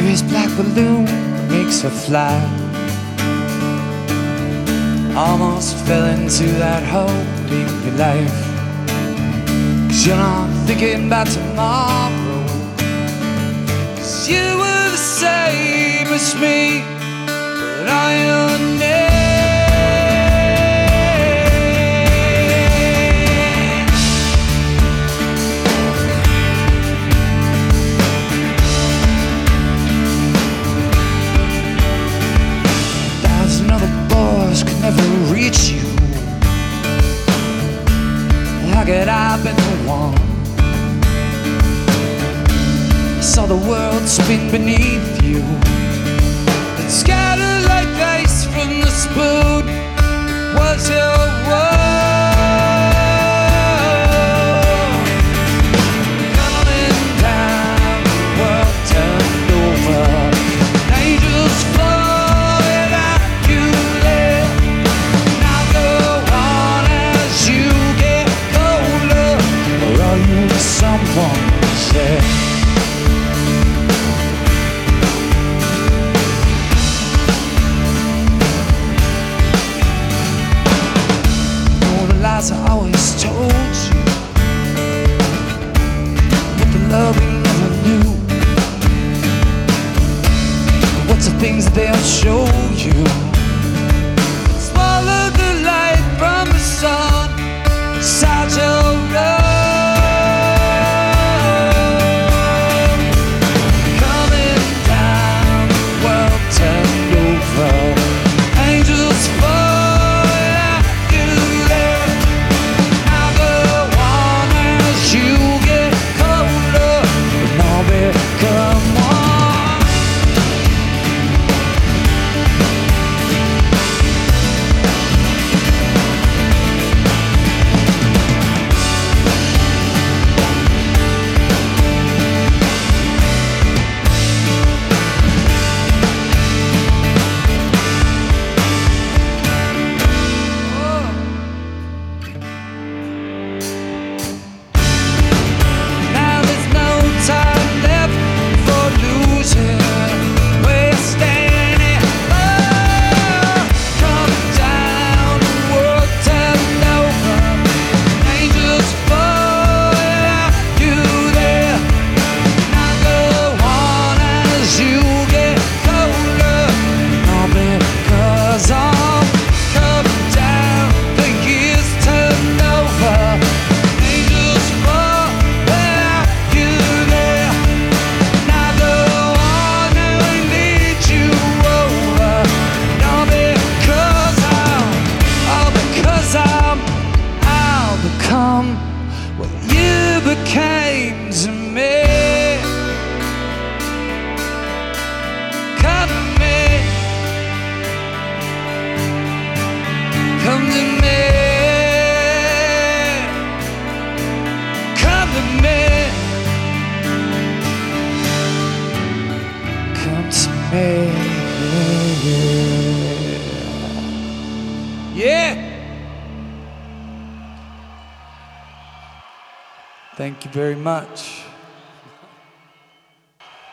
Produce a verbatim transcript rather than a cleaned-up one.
His black balloon makes her fly. Almost fell into that hole in your life. 'Cause you're not thinking about tomorrow. 'Cause you were the same as me, but I am never. Could never reach you. How could I have been the one? I saw the world spin beneath you and scatter like ice from the spoon. It was your world. Coming down, the world turned over. Angels fly. Someone said, all the lies I always told you, but the love we never knew. What's the things that they'll show you? Swallow the light from the sun inside your road. What you became to me. Come to me, come to me, come to me, come to me. Yeah. Thank you very much.